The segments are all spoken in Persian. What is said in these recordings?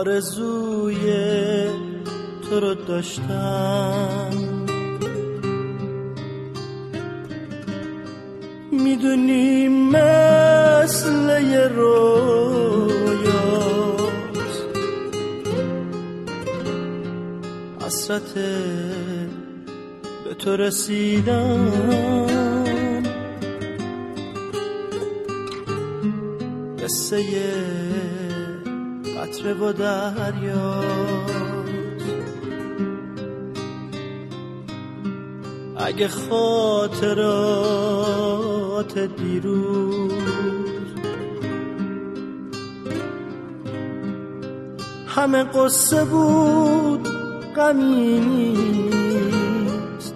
آرزوی تو رو داشتم، میدونی مثل یه رویاست، حسرت به تو رسیدم، قصه قطره و دریاست. اگه خاطرات دیروز همه قصه بود غمی نیست،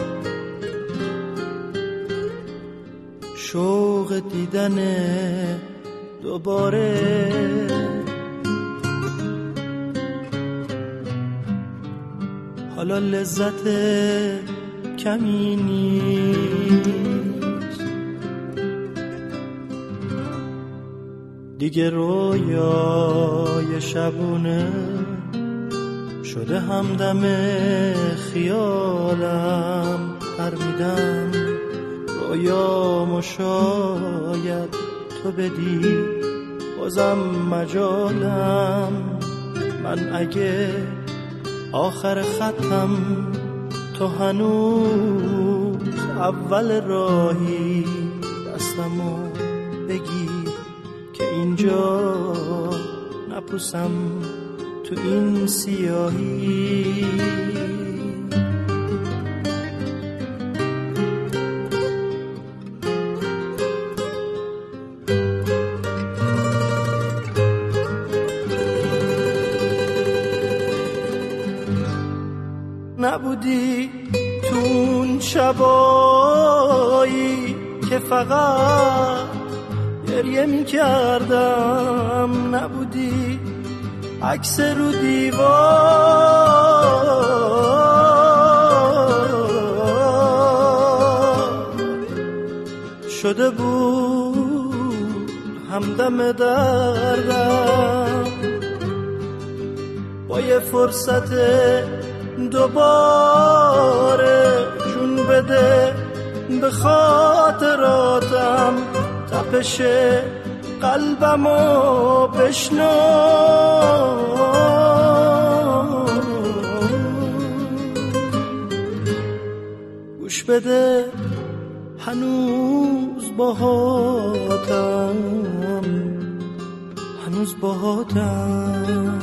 شوق دیدن دوباره حالا لذت کمی نیست. دیگه رویای شبونه شده همدم خیالم، پرمیدم رویامو شاید تو بدی بازم مجالم. من اگه آخر خطم تو هنوز اول راهی، دستمو بگیر که اینجا نپوسم تو این سیاهی. نبودی تو اون شبایی که فقط گریه می کردم، نبودی عکس رو دیوار شده بود همدم دردم. با یه فرصت دوباره جون بده به خاطراتم، تپش قلبمو بشنو. گوش بده هنوز باهاتم، هنوز باهاتم،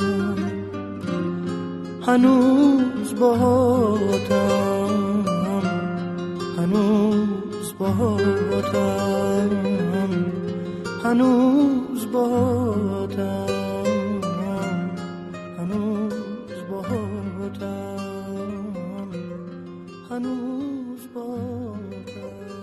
هنوز باهاتم، هنوز باهاتم، هنوز باهاتم، هنوز باهاتم، هنوز باهاتم.